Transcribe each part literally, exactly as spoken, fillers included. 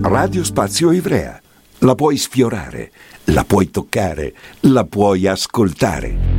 Radio Spazio Ivrea. La puoi sfiorare, la puoi toccare, la puoi ascoltare.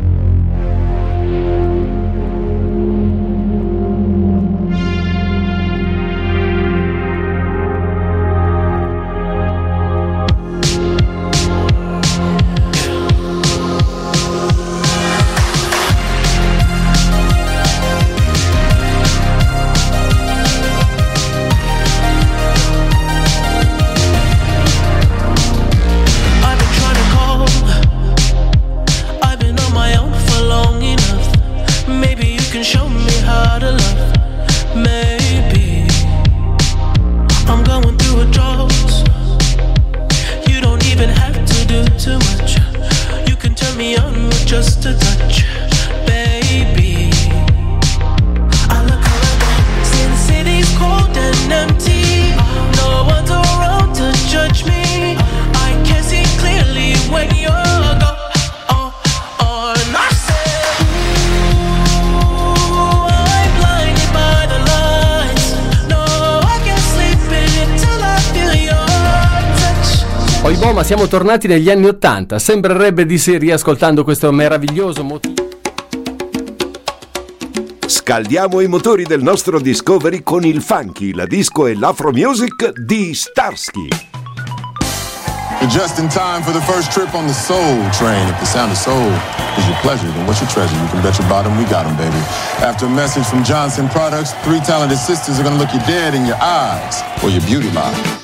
Ma siamo tornati negli anni ottanta, sembrerebbe di sì riascoltando questo meraviglioso motivo. Scaldiamo i motori del nostro Discovery con il funky, la disco e l'afro music di Starsky. You're just in time for the first trip on the Soul Train. If the sound of soul is your pleasure, then what's your treasure? You can bet your bottom we got 'em, baby. After a message from Johnson Products, three talented sisters are gonna look you dead in your eyes for your beauty line.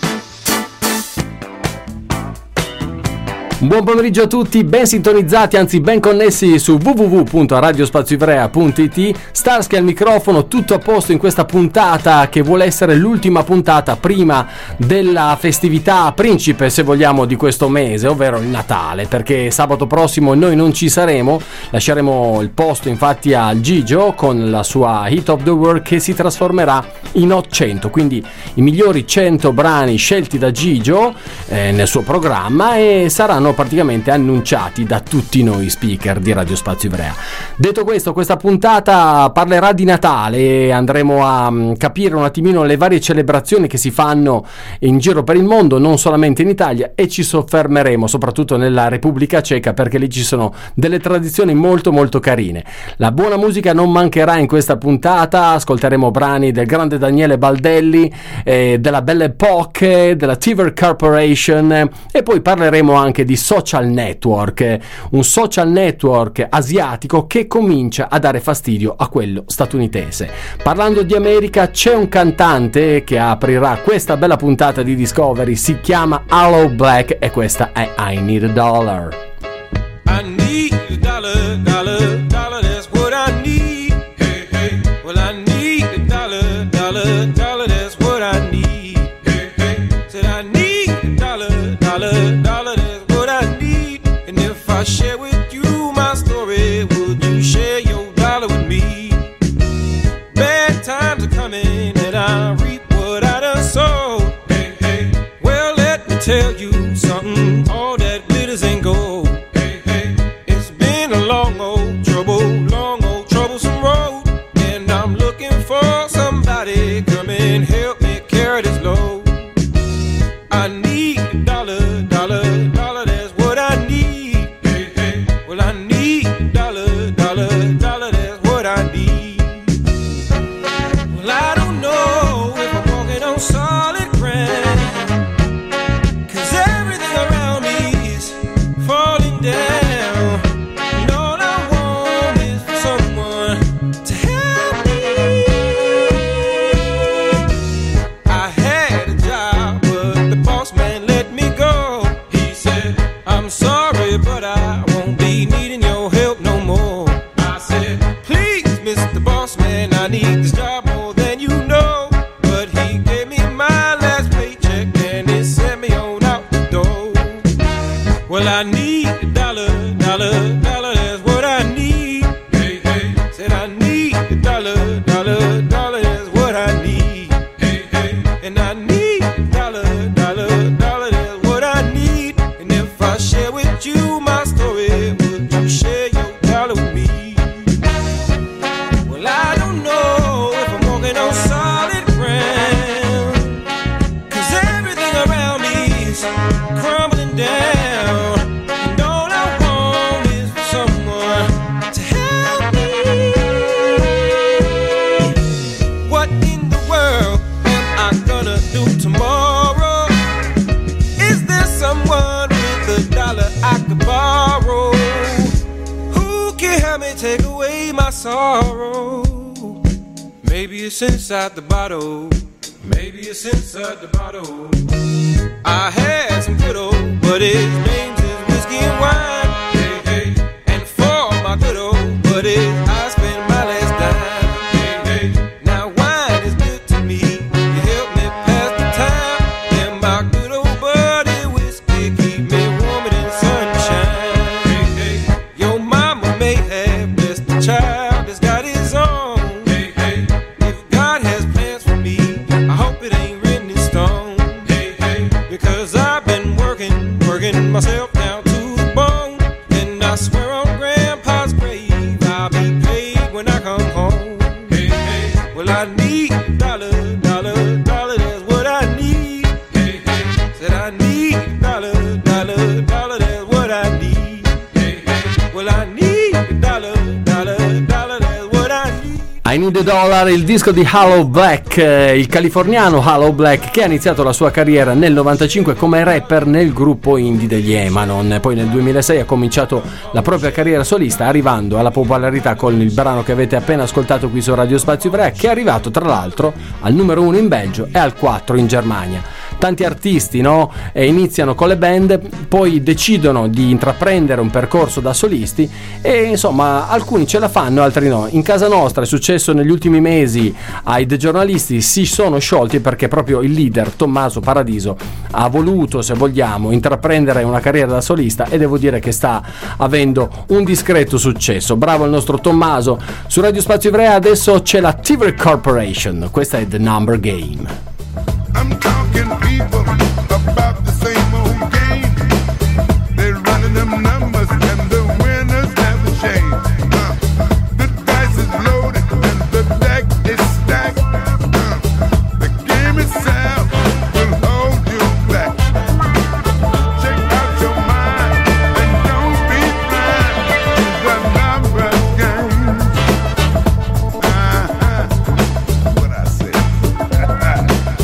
Buon pomeriggio a tutti, ben sintonizzati, anzi ben connessi su w w w punto radio spazio ivrea punto i t. Starsky al microfono, tutto a posto in questa puntata che vuole essere l'ultima puntata prima della festività principe, se vogliamo, di questo mese, ovvero il Natale, perché sabato prossimo noi non ci saremo, lasceremo il posto infatti al Gigio con la sua Hit of the World che si trasformerà in Hot cento, quindi i migliori cento brani scelti da Gigio eh, nel suo programma e saranno praticamente annunciati da tutti noi speaker di Radio Spazio Ivrea. Detto questo, questa puntata parlerà di Natale e andremo a um, capire un attimino le varie celebrazioni che si fanno in giro per il mondo, non solamente in Italia, e ci soffermeremo soprattutto nella Repubblica Ceca perché lì ci sono delle tradizioni molto molto carine. La buona musica non mancherà in questa puntata, ascolteremo brani del grande Daniele Baldelli, eh, della Belle Époque, della T V Corporation eh, e poi parleremo anche di social network, un social network asiatico che comincia a dare fastidio a quello statunitense. Parlando di America, c'è un cantante che aprirà questa bella puntata di Discovery, si chiama Aloe Blacc e questa è I Need a Dollar. I need a dollar, dollar, dollar, that's what I need. Hey, hey, well I need a dollar, dollar, dollar, that's what I need. Hey, hey, said I need a dollar, dollar, dollar, that's what I need. And if I share with you my story, would you share your dollar with me? Bad times are coming and I reap what I done sowed. Hey, hey, well let me tell you something, all that glitters ain't gold. Hey, hey, it's been a long old trouble, long old troublesome road. And I'm looking for somebody come and help me carry this load. I need a dollar, dollar, dollar, that's what I need. Hey, hey, well I need a dollar, dollar, dollar, that's what I need. Well I don't know if I'm walking on solid ground, 'cause everything around me is falling crumbling down. And all I want is for someone to help me. What in the world am I gonna do tomorrow? Is there someone with a dollar I could borrow? Who can help me take away my sorrow? Maybe it's inside the bottle. Maybe it's inside the bottle. I had some good old buddies, names is whiskey and wine. Hey, hey. And for my good old buddies, I spent my last dime. Hey, hey. Now wine is good to me. You help me pass the time. And my good old buddy whiskey keep me warmer than sunshine. Hey, hey. Your mama may have blessed the child that's got his own. Hey, hey. If God has plans for me, I hope it ain't written in stone. Hey, hey. Because I've been working, working myself down to the bone. And I swear on Grandpa's grave, I'll be paid when I come home. Hey, hey. Well, I need a dollar, dollar, dollar, that's what I need. Hey, hey. Said I need a dollar, dollar, dollar, that's what I need. Hey, hey. Well, I need a dollar, dollar, dollar, that's what I need. I Need a Dollar, il disco di Aloe Blacc, eh, il californiano Aloe Blacc, che ha iniziato la sua carriera nel novantacinque come rapper nel gruppo indie degli Emanon. Poi nel duemilasei ha cominciato la propria carriera solista, arrivando alla popolarità con il brano che avete appena ascoltato qui su Radio Spazio Ivrea, che è arrivato tra l'altro al numero uno in Belgio e al quattro in Germania. Tanti artisti, no? E iniziano con le band, poi decidono di intraprendere un percorso da solisti e insomma alcuni ce la fanno, altri no. In casa nostra è successo negli ultimi mesi, ai The Giornalisti si sono sciolti perché proprio il leader Tommaso Paradiso ha voluto, se vogliamo, intraprendere una carriera da solista e devo dire che sta avendo un discreto successo. Bravo il nostro Tommaso. Su Radio Spazio Ivrea adesso c'è la Tivoli Corporation, questa è The Number Game. I'm talking people about the same old game. They're running them numbers and the winners never change. Uh, the dice is loaded and the deck is stacked. Uh, the game itself will hold you back. Check out your mind and don't be blind to the number game. Uh-huh. What I said.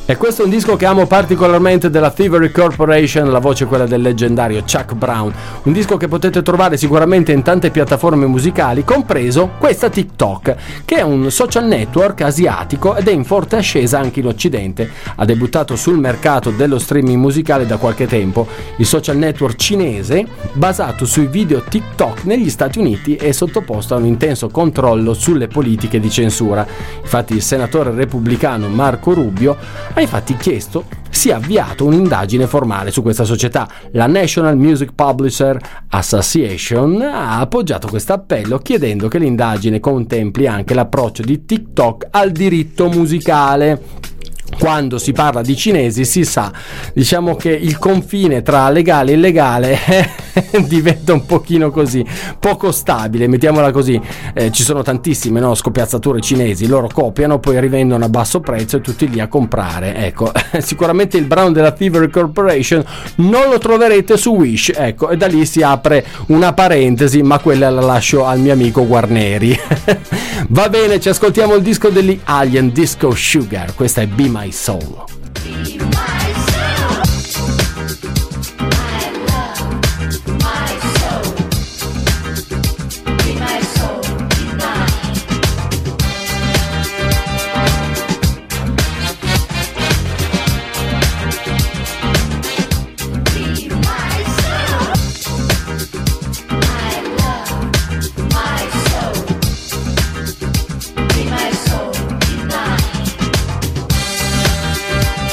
E questo è un disco che amo particolarmente della Thievery Corporation, la voce è quella del leggendario Chuck Brown, un disco che potete trovare sicuramente in tante piattaforme musicali, compreso questa TikTok, che è un social network asiatico ed è in forte ascesa anche in Occidente. Ha debuttato sul mercato dello streaming musicale da qualche tempo. Il social network cinese, basato sui video TikTok negli Stati Uniti, è sottoposto a un intenso controllo sulle politiche di censura. Infatti il senatore repubblicano Marco Rubio ha infatti chiesto sia avviato un'indagine formale su questa società. La National Music Publisher Association ha appoggiato questo appello chiedendo che l'indagine contempli anche l'approccio di TikTok al diritto musicale. Quando si parla di cinesi si sa, diciamo che il confine tra legale e illegale diventa un pochino così, poco stabile, mettiamola così. Eh, ci sono tantissime no, scoppiazzature cinesi, loro copiano, poi rivendono a basso prezzo e tutti lì a comprare. Ecco, sicuramente il brano della Thievery Corporation non lo troverete su Wish, ecco, e da lì si apre una parentesi, ma quella la lascio al mio amico Guarneri. Va bene, ci ascoltiamo il disco degli Alien, Disco Sugar, questa è Be My Soul. Be my soul. I love my soul. Be my soul, be mine. Be my soul. I love my soul. Be my soul, be mine.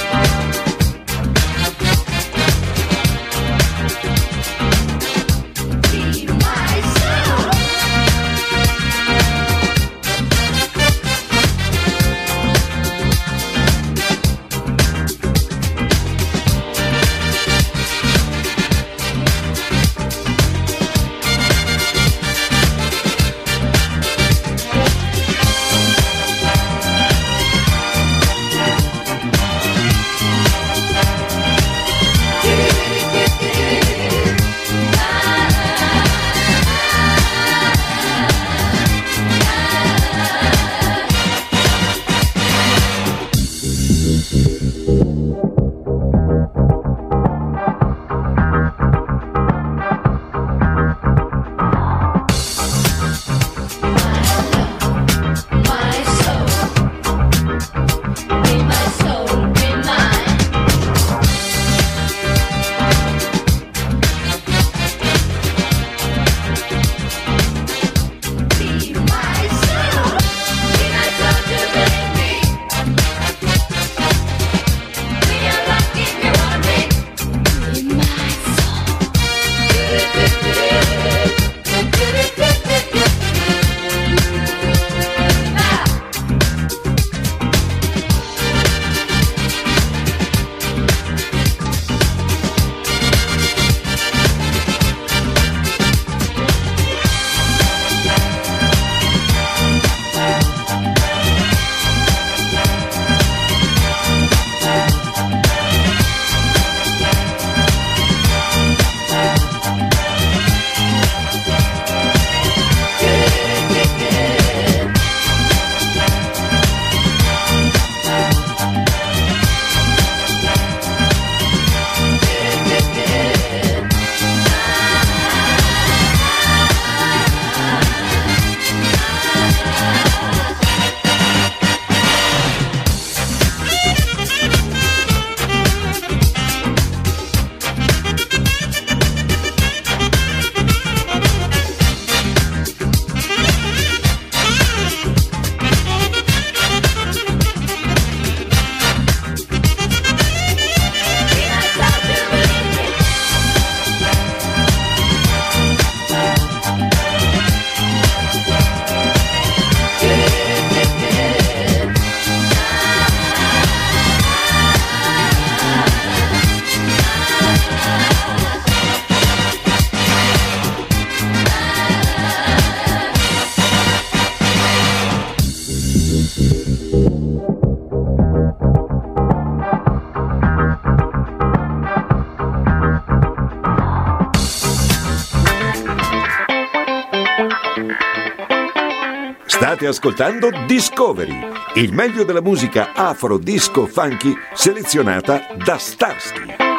State ascoltando Discovery, il meglio della musica afro, disco, funky, selezionata da Starsky.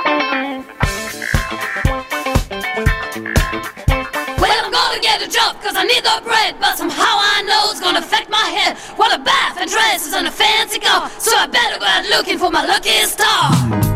Well, I'm gonna get a job cause I need the bread, but somehow I know it's gonna affect my head. What a bath and dresses and a fancy car, so I better go out looking for my lucky star.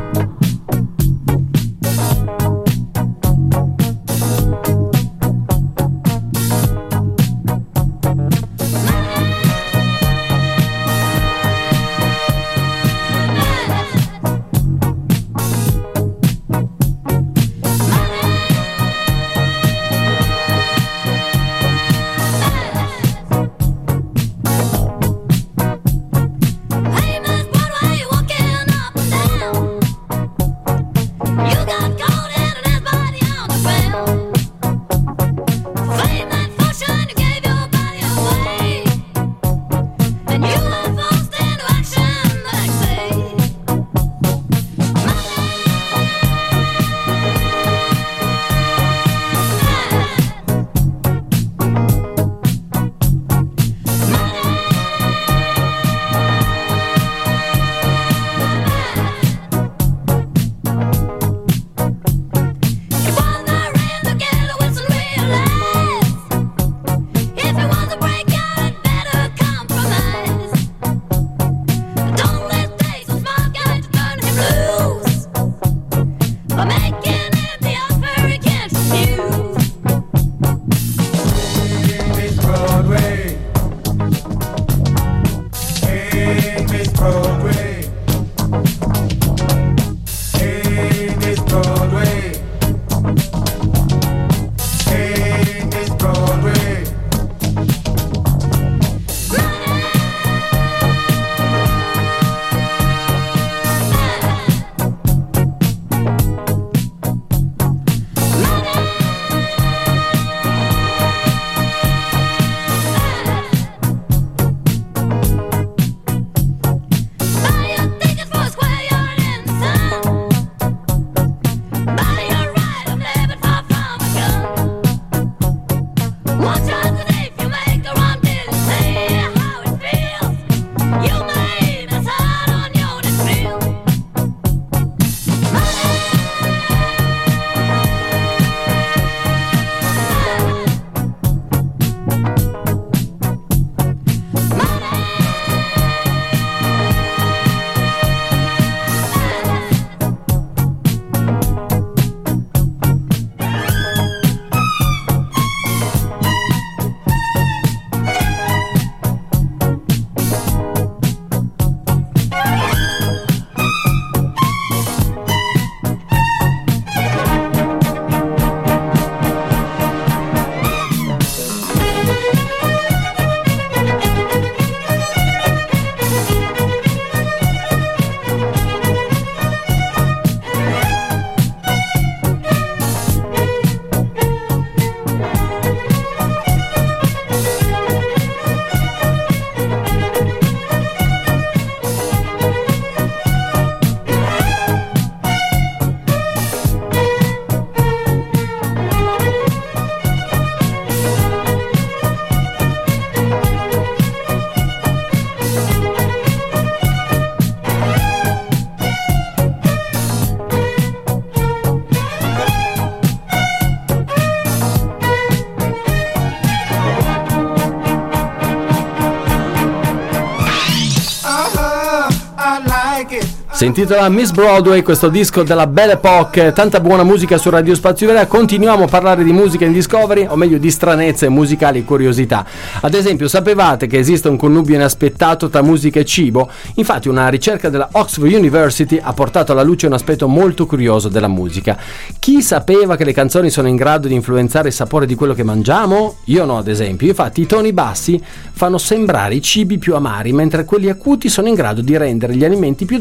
Si intitola Miss Broadway, questo disco della Belle Époque. Tanta buona musica su Radio Spazio Ivrea. Continuiamo a parlare di musica in Discovery, o meglio di stranezze musicali e curiosità. Ad esempio, sapevate che esiste un connubio inaspettato tra musica e cibo? Infatti una ricerca della Oxford University ha portato alla luce un aspetto molto curioso della musica. Chi sapeva che le canzoni sono in grado di influenzare il sapore di quello che mangiamo? Io no, ad esempio. Infatti i toni bassi fanno sembrare i cibi più amari, mentre quelli acuti sono in grado di rendere gli alimenti più dolci per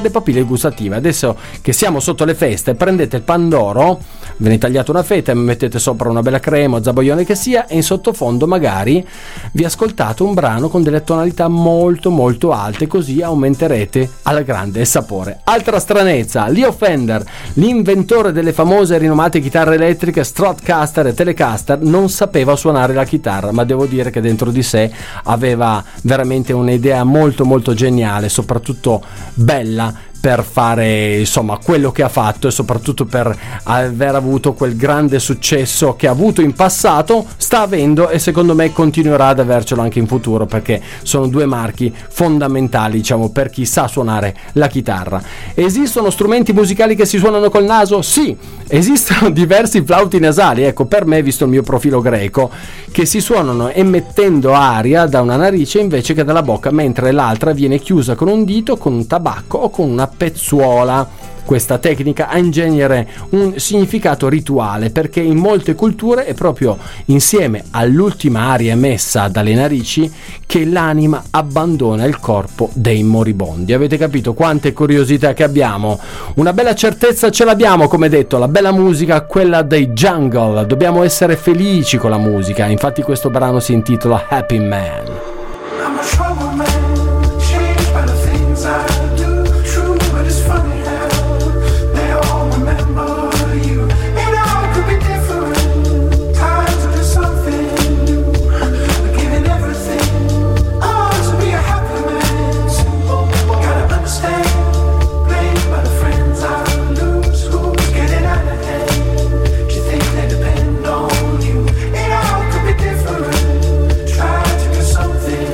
le papille gustative. Adesso che siamo sotto le feste, prendete il pandoro, ve ne tagliate una fetta e mettete sopra una bella crema o zabaglione che sia, e in sottofondo magari vi ascoltate un brano con delle tonalità molto molto alte, così aumenterete alla grande il sapore. Altra stranezza, Leo Fender, l'inventore delle famose e rinomate chitarre elettriche Stratocaster e Telecaster, non sapeva suonare la chitarra, ma devo dire che dentro di sé aveva veramente un'idea molto molto geniale, soprattutto bella, per fare insomma quello che ha fatto, e soprattutto per aver avuto quel grande successo che ha avuto in passato, sta avendo, e secondo me continuerà ad avercelo anche in futuro, perché sono due marchi fondamentali, diciamo, per chi sa suonare la chitarra. Esistono strumenti musicali che si suonano col naso? Sì, esistono diversi flauti nasali, ecco, per me, visto il mio profilo greco, che si suonano emettendo aria da una narice invece che dalla bocca, mentre l'altra viene chiusa con un dito, con un tabacco o con una pezzuola. Questa tecnica ha in genere un significato rituale, perché in molte culture è proprio insieme all'ultima aria emessa dalle narici che l'anima abbandona il corpo dei moribondi. Avete capito quante curiosità che abbiamo? Una bella certezza ce l'abbiamo, come detto, la bella musica, quella dei Jungle. Dobbiamo essere felici con la musica, infatti questo brano si intitola Happy Man. I'm a troubled man, changed by the things I do. True, but it's funny how they all remember you. It all could be different. Time to do something new. But giving everything, oh, to be a happy man. So, gotta understand, blamed by the friends I lose. Who's getting out of hand? Do you think they depend on you? It all could be different. Try to do something.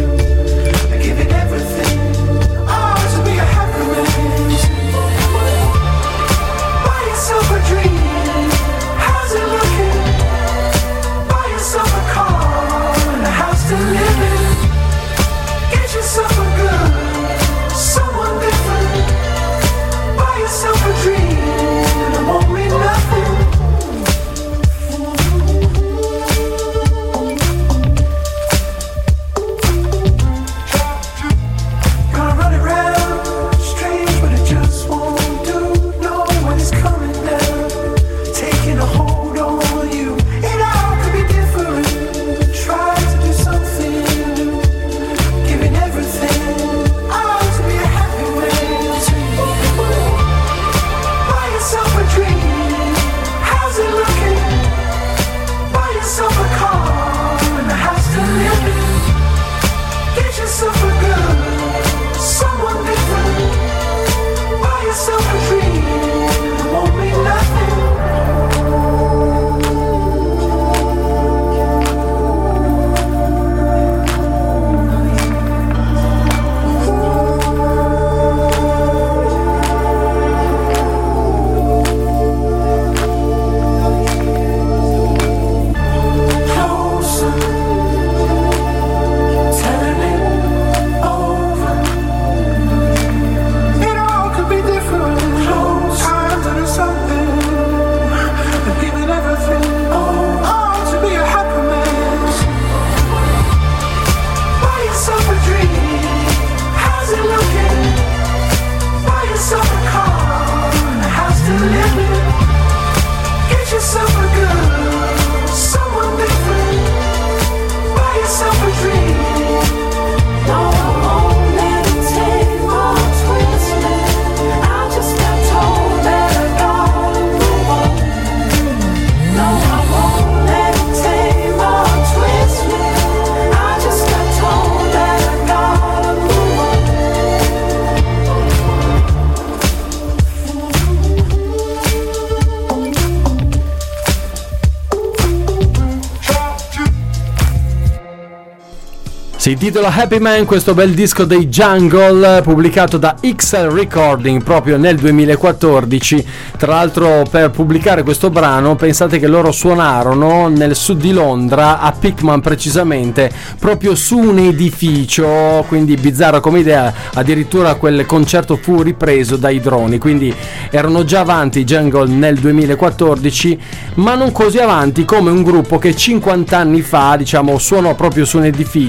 Si intitola Happy Man, questo bel disco dei Jungle, pubblicato da X L Recording proprio nel duemilaquattordici. Tra l'altro, per pubblicare questo brano, pensate che loro suonarono nel sud di Londra, a Pickman precisamente, proprio su un edificio, quindi bizzarra come idea. Addirittura quel concerto fu ripreso dai droni, quindi erano già avanti i Jungle nel duemilaquattordici, ma non così avanti come un gruppo che cinquanta anni fa, diciamo, suonò proprio su un edificio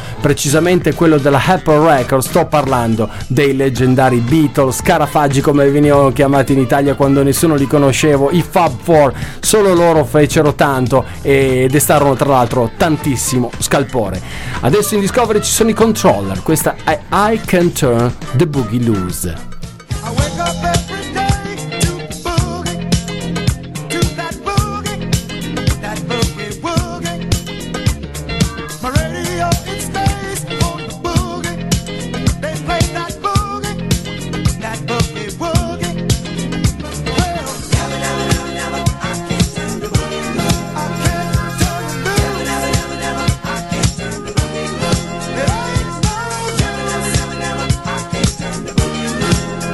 precisamente quello della Apple Records. Sto parlando dei leggendari Beatles, Scarafaggi come venivano chiamati in Italia quando nessuno li conoscevo, i Fab Four. Solo loro fecero tanto e destarono tra l'altro tantissimo scalpore. Adesso in Discovery ci sono i Controller, questa è I Can Turn the Boogie Loose. I wake up every day to the boogie, to that boogie, that boogie woogie. My radio it stays on the boogie. They play that boogie, that boogie woogie. Well, never, never, never, never, I can't turn the boogie loose. I can't turn the boogie. Never, never, never, never, I can't turn the boogie loose. It ain't no never, never, never, never, I can't turn the boogie loose.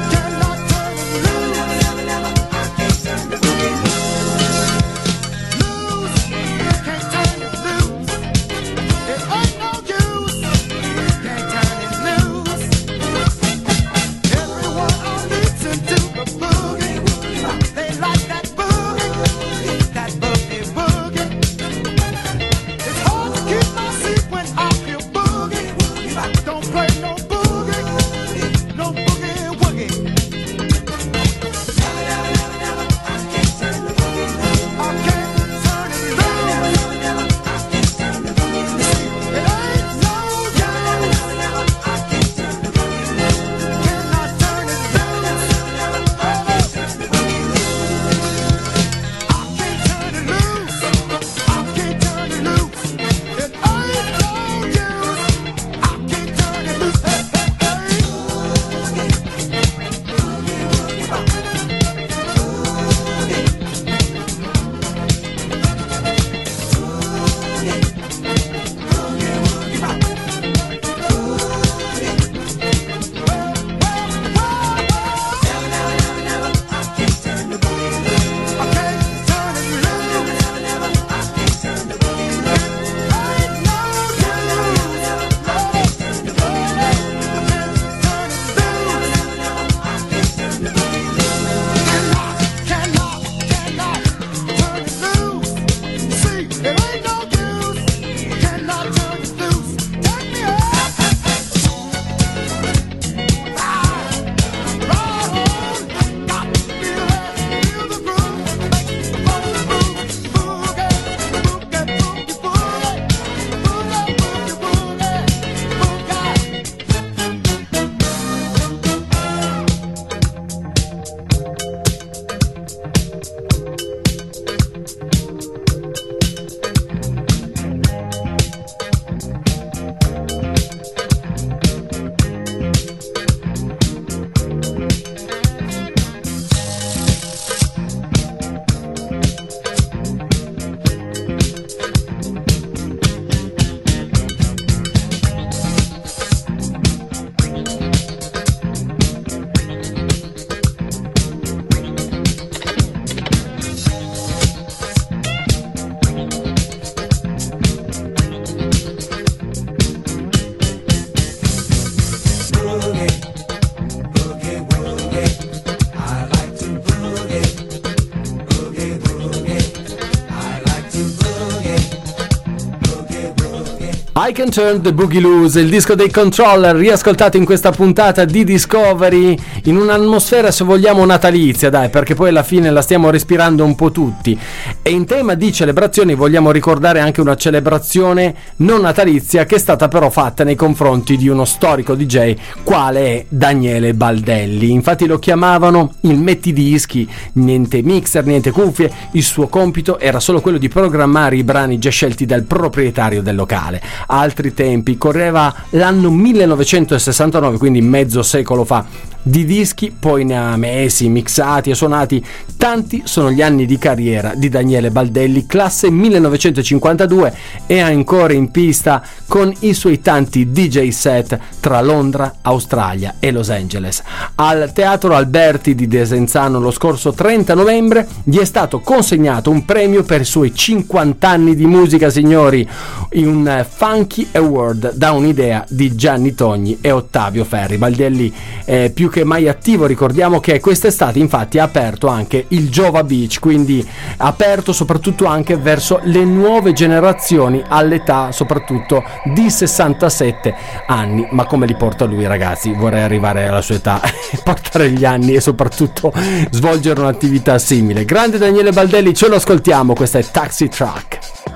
I Can Turn the Boogie Loose, il disco dei Controller, riascoltato in questa puntata di Discovery in un'atmosfera, se vogliamo, natalizia, dai, perché poi alla fine la stiamo respirando un po' tutti. E in tema di celebrazioni vogliamo ricordare anche una celebrazione non natalizia che è stata però fatta nei confronti di uno storico D J quale è Daniele Baldelli. Infatti lo chiamavano il mettidischi, niente mixer, niente cuffie, il suo compito era solo quello di programmare i brani già scelti dal proprietario del locale. Altri tempi, correva l'anno millenovecentosessantanove, quindi mezzo secolo fa. Di dischi poi ne ha messi, mixati e suonati. Tanti sono gli anni di carriera di Daniele Baldelli, classe millenovecentocinquantadue, e ancora in pista con i suoi tanti D J set tra Londra, Australia e Los Angeles. Al Teatro Alberti di Desenzano lo scorso trenta novembre gli è stato consegnato un premio per i suoi cinquanta anni di musica, signori, un Funky Award da un'idea di Gianni Togni e Ottavio Ferri. Baldelli è più più che mai attivo. Ricordiamo che quest'estate infatti ha aperto anche il Jova Beach, quindi aperto soprattutto anche verso le nuove generazioni all'età soprattutto di sessantasette anni. Ma come li porta lui, ragazzi? Vorrei arrivare alla sua età e portare gli anni e soprattutto svolgere un'attività simile. Grande Daniele Baldelli, ce lo ascoltiamo, questa è Taxi Truck.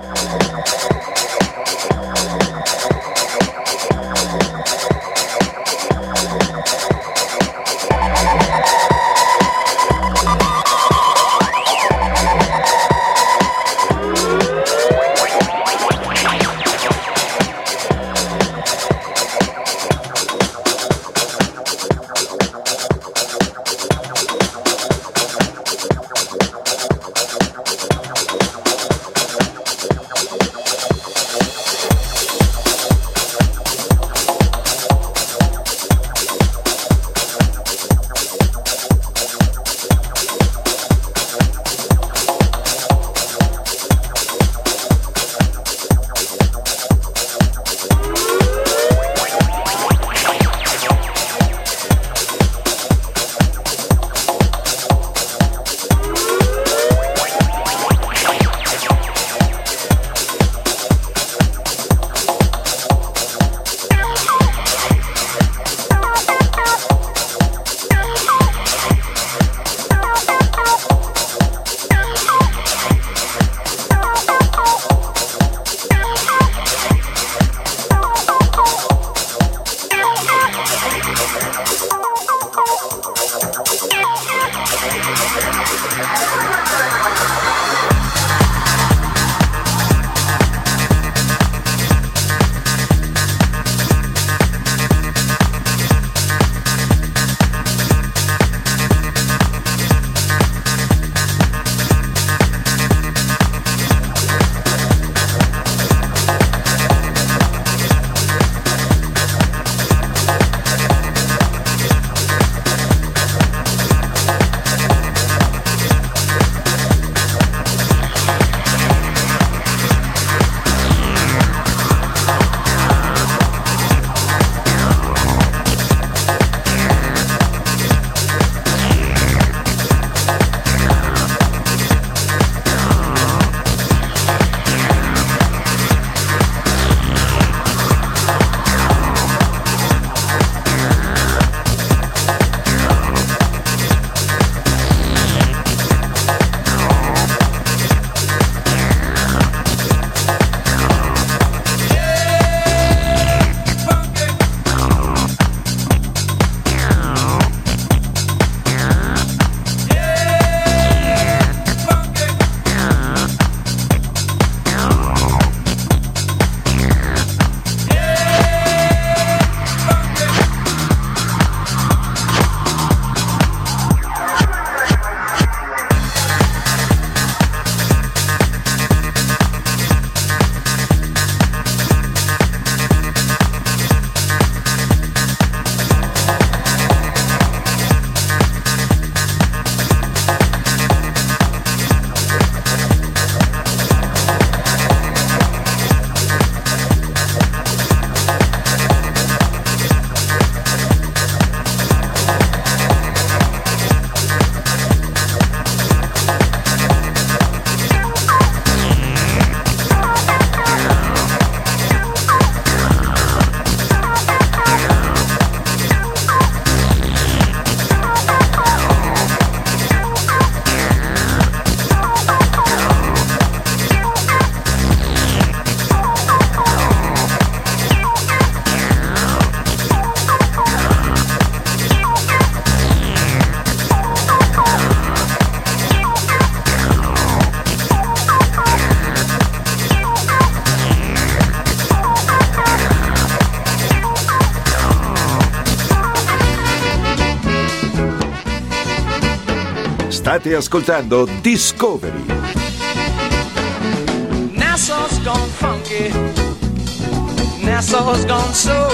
State ascoltando Discovery. Nassau's gone funky, Nassau's gone soul.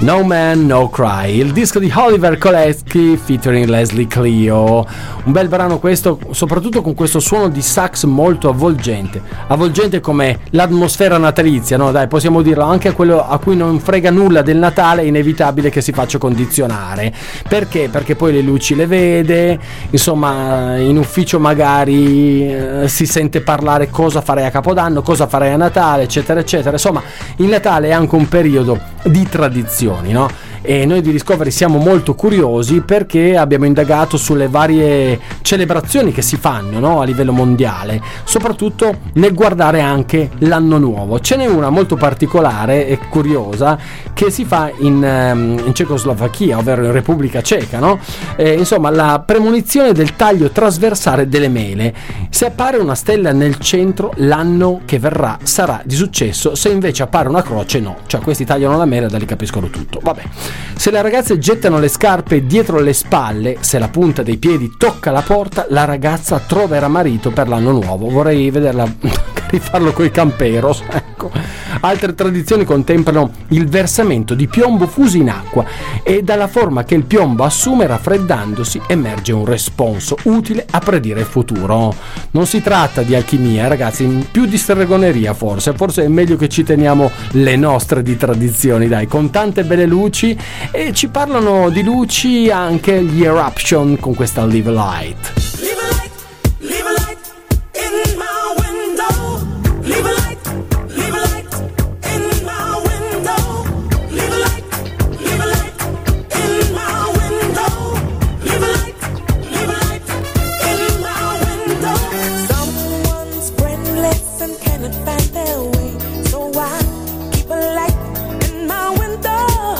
No Man No Cry, il disco di Oliver Kolecki featuring Leslie Clio. Un bel brano questo, soprattutto con questo suono di sax molto avvolgente, avvolgente come l'atmosfera natalizia, no? Dai, possiamo dirlo, anche a quello a cui non frega nulla del Natale è inevitabile che si faccia condizionare. Perché? Perché poi le luci le vede, insomma, in ufficio magari eh, si sente parlare cosa farei a Capodanno, cosa farei a Natale, eccetera eccetera. Insomma, il Natale è anche un periodo di tradizioni, no? E noi di Discovery siamo molto curiosi perché abbiamo indagato sulle varie celebrazioni che si fanno, no? A livello mondiale, soprattutto nel guardare anche l'anno nuovo. Ce n'è una molto particolare e curiosa che si fa in, um, in Cecoslovacchia, ovvero in Repubblica Ceca, no? Eh, insomma, la premonizione del taglio trasversale delle mele. Se appare una stella nel centro, l'anno che verrà sarà di successo, se invece appare una croce no, cioè questi tagliano la mela e da lì capiscono tutto. Vabbè. Se le ragazze gettano le scarpe dietro le spalle, se la punta dei piedi tocca la porta, la ragazza troverà marito per l'anno nuovo. Vorrei vederla rifarlo coi Camperos, ecco. Altre tradizioni contemplano il versamento di piombo fuso in acqua e dalla forma che il piombo assume raffreddandosi emerge un responso utile a predire il futuro. Non si tratta di alchimia, ragazzi, più di stregoneria forse, forse è meglio che ci teniamo le nostre di tradizioni, dai, con tante belle luci. E ci parlano di luci anche gli Eruption con questa Live a Light.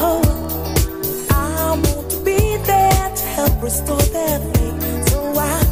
Restore their faith, so I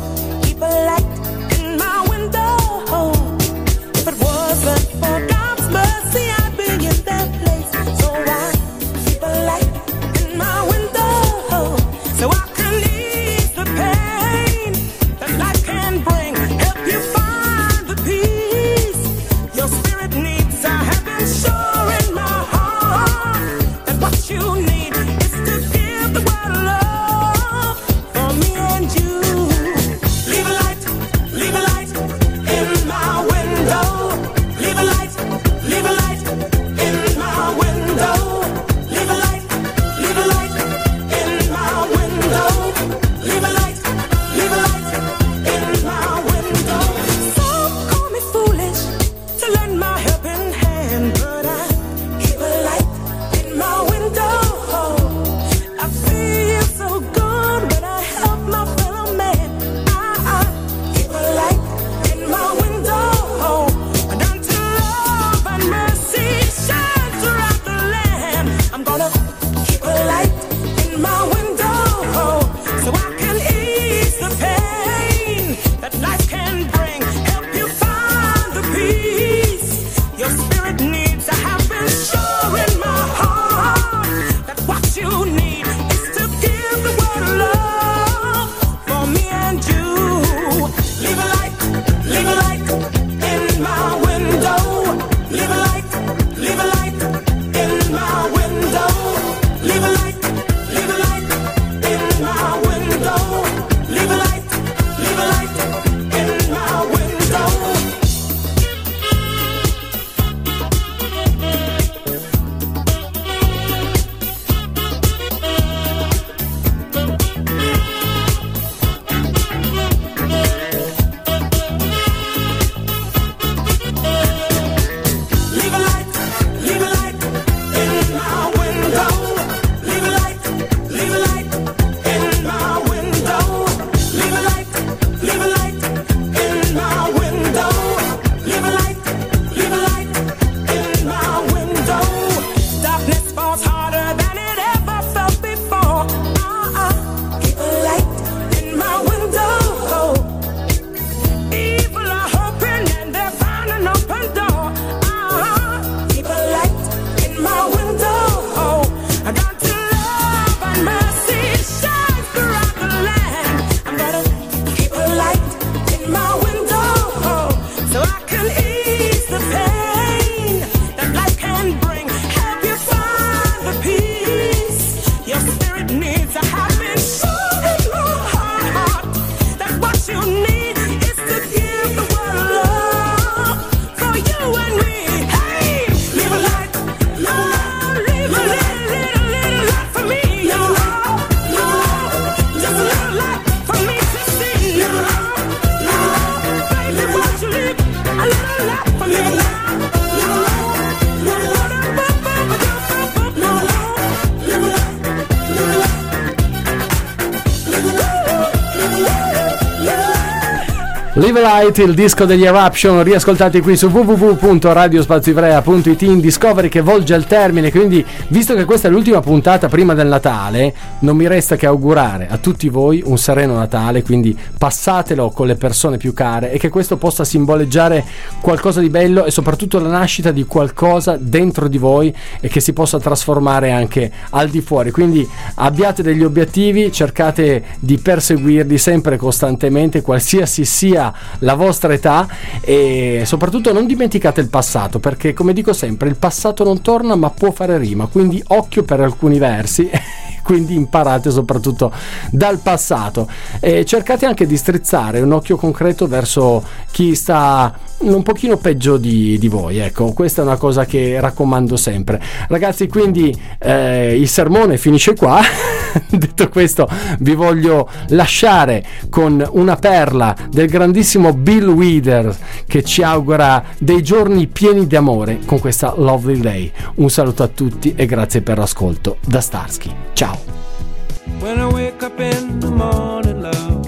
Live Light, il disco degli Eruption, riascoltati qui su w w w punto radio spazio ivrea punto i t in Discovery che volge al termine. Quindi, visto che questa è l'ultima puntata prima del Natale, non mi resta che augurare a tutti voi un sereno Natale, quindi passatelo con le persone più care e che questo possa simboleggiare qualcosa di bello e soprattutto la nascita di qualcosa dentro di voi e che si possa trasformare anche al di fuori. Quindi abbiate degli obiettivi, cercate di perseguirli sempre costantemente, qualsiasi sia la vostra età, e soprattutto non dimenticate il passato, perché come dico sempre il passato non torna ma può fare rima, quindi occhio per alcuni versi quindi imparate soprattutto dal passato e cercate anche di strizzare un occhio concreto verso chi sta un pochino peggio di, di voi. Ecco, questa è una cosa che raccomando sempre, ragazzi. Quindi eh, il sermone finisce qua. Detto questo, vi voglio lasciare con una perla del grandissimo Bill Withers che ci augura dei giorni pieni di amore con questa Lovely Day. Un saluto a tutti e grazie per l'ascolto da Starsky. Ciao. When I wake up in the morning, love,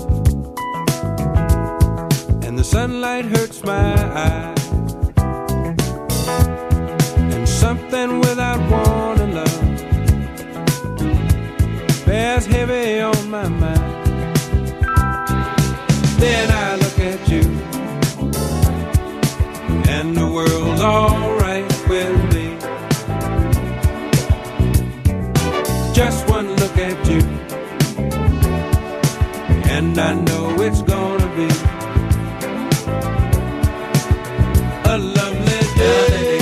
and the sunlight hurts my eyes, and something without warning, love, bears heavy on my mind. Then I look at you, and the world's alright with me. Just one look at you, and I know it's gonna be a lovely day.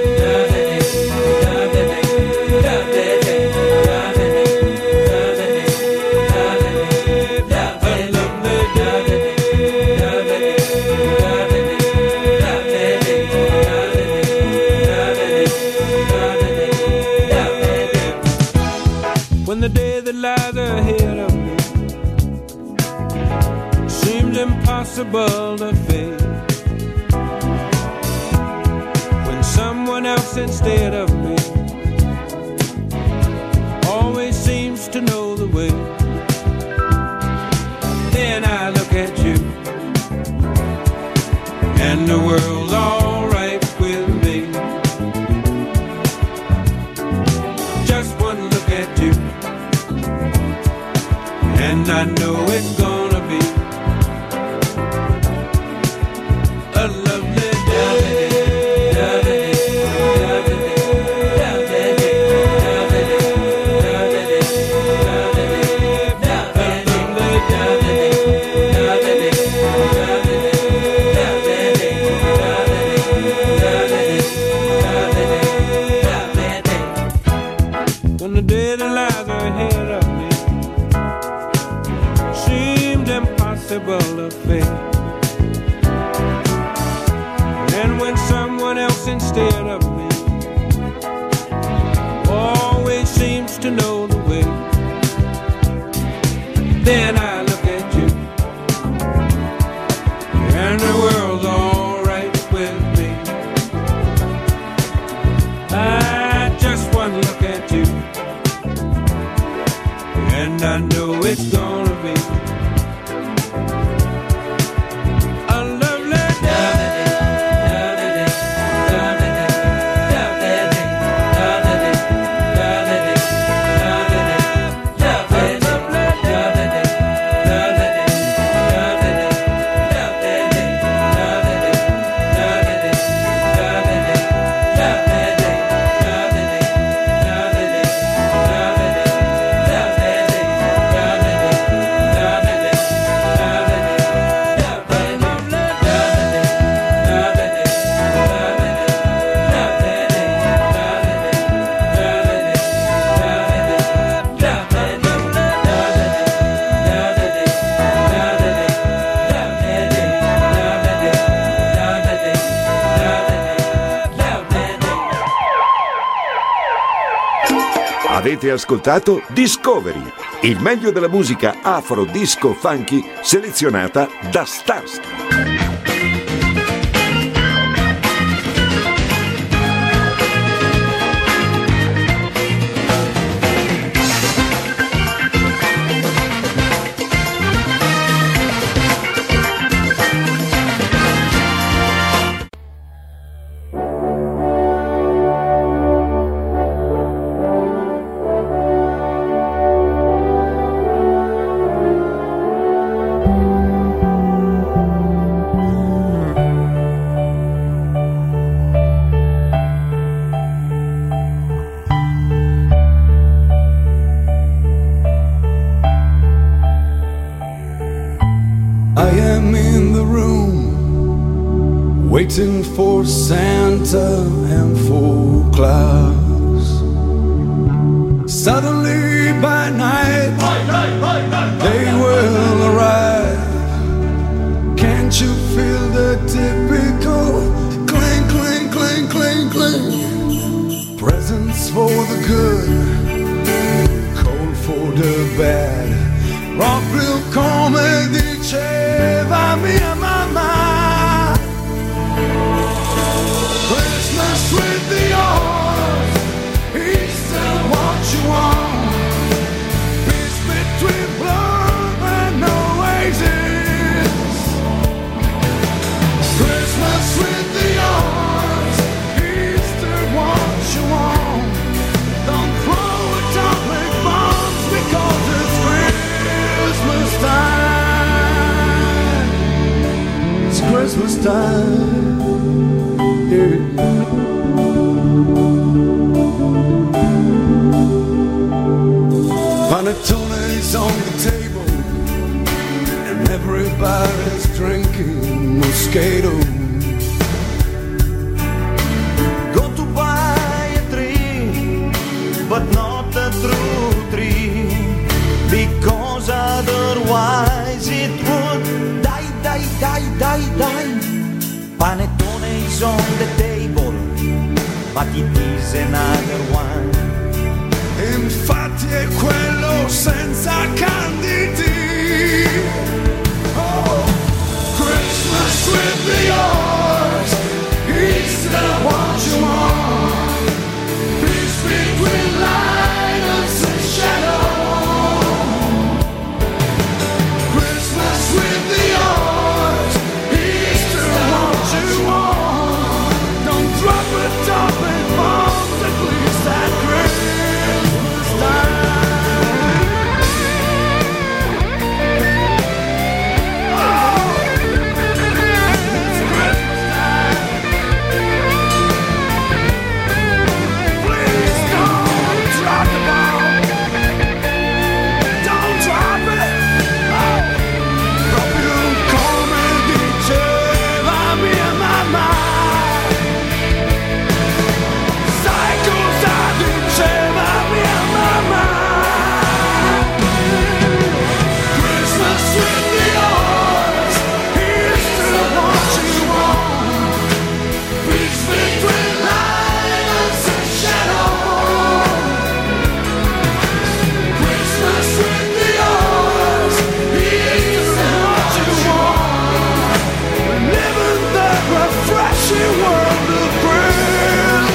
When the day that lies ahead of me seems impossible to face, when someone else instead of me always seems to know the way, then I look at you and the world's alright with me. Just one look at you, and I know it's gonna be a lovely day. When the day that lies ahead of me seemed impossible to face, and when someone else instead of me always seems to know the way, then I look at you and the world's alright with me. I just one look at you and I know it's gonna be a lovely day. Avete ascoltato Discovery, il meglio della musica afro, disco, funky, selezionata da Starsky. waiting for Santa and for Claus. Suddenly by night, they will arrive. Can't you feel the typical cling, cling, cling, cling, cling? Presents for the good, cold for the bad. Proprio come diceva mia mamma. Christmas with the odds, Easter what you want. Peace between blood and oasis. Christmas with the odds, Easter what you want. Don't throw atomic bombs because it's Christmas time. It's Christmas time. Yeah. Panettone's on the table and everybody's drinking Moscato. Go to buy a tree, but not a true tree, because otherwise it would die, die, die, die, die. Panettone is on the table, but it is another one. Infatti è quello senza canditi. Oh, Christmas with the odds, Easter what you want. Peace between light and shadow. Christmas with the odds, Easter what you want. Don't drop atomic bombs, at least at Christmas time. Oh, it's Christmas time. Please don't drop the bomb. Don't drop it. Oh, proprio come diceva mia mamma. Sai cosa diceva mia mamma? Christmas with the odds, Easter what you want. Peace between light and shadow. Christmas with the odds, Easter what you want. Live in the refreshing world of Christmas.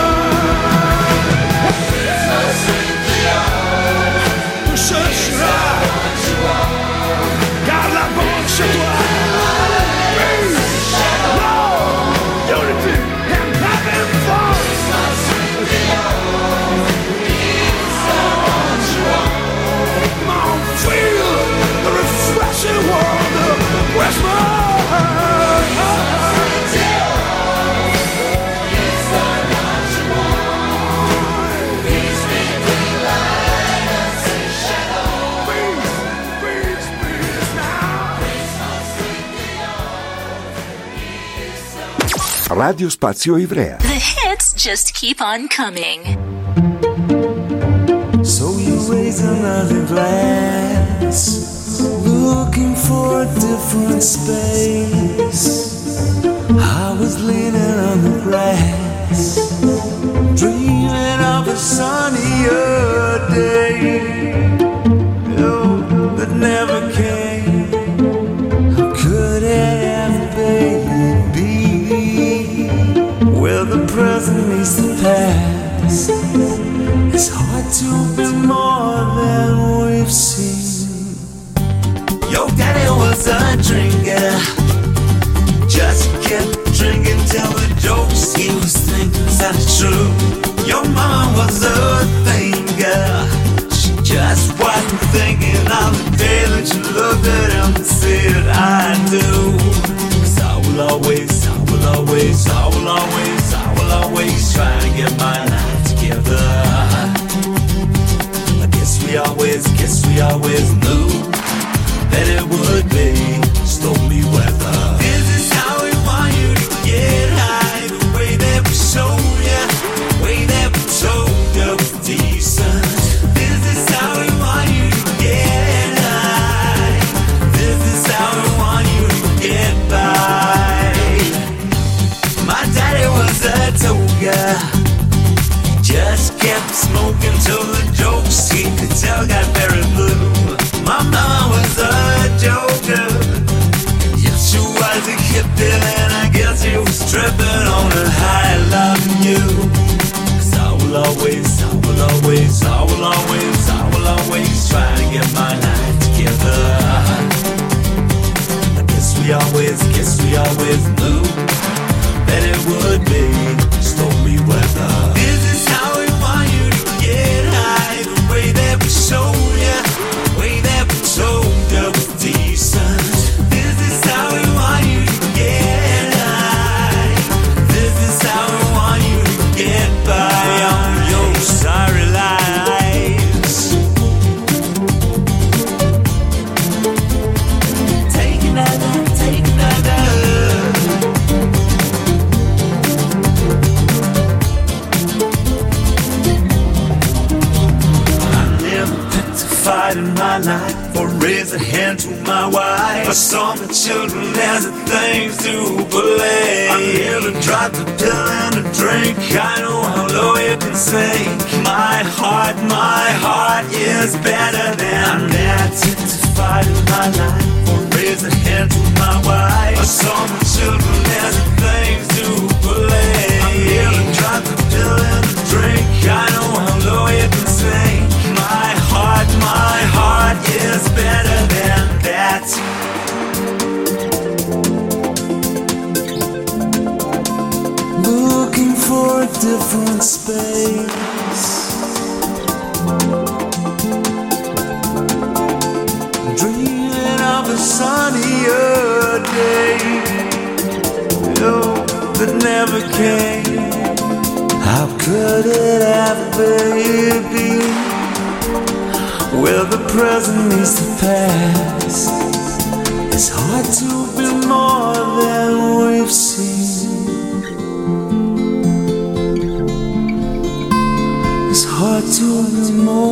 Christmas with the odds, chercheras. Garde la banque chez toi. Peace, love, unity, and having fun. Christmas with the odds, Easter what you want. Come on, feel the refreshing world of Christmas. Peace, peace now. Radio Spazio Ivrea. The hits just keep on coming. So you raise another glass, looking for a different space. I was leaning on the grass, dreaming of a sunnier day, oh, that never came. How could it ever be? Where the present meets the past, it's hard to be more than we've seen. Your daddy was a drinker, just kept drinking till the jokes he was thinking sounded true. Your mama was a thinker, she just wasn't thinking of the day that you looked at him and said, I do. 'Cause I will always, I will always, I will always, I will always try to get my life together. I guess we always, guess we always knew that it would be stormy weather. This is how we want you to get. girl got very blue. My mama was a joker. Yes, she was a hippie, and I guess she was tripping on her high loving you. Cause I will always, I will always, I will always, I will always try to get my life together. I guess we always, guess we always knew that it would be stormy weather. This is how we want you to get high, the way that we show ya, the way that we told ya was decent. This is how we want you to get high. This is how we want you to get by on your sorry lives. Take another, take another. Fight in my life or raise a hand to my wife. I saw my children as the things to play. I never dropped a pill and a drink. I know how low you can sink. My heart, my heart is better than that. To fight in my life or raise a hand to my wife. I saw my children as the things to play. I never dropped a pill and a drink. I know how low you can sink. My heart, my heart is better than that. Looking for a different space. Dreaming of a sunnier day. Oh, that never came. How could it ever be? Where the present meets the past. It's hard to be more than we've seen. It's hard to be more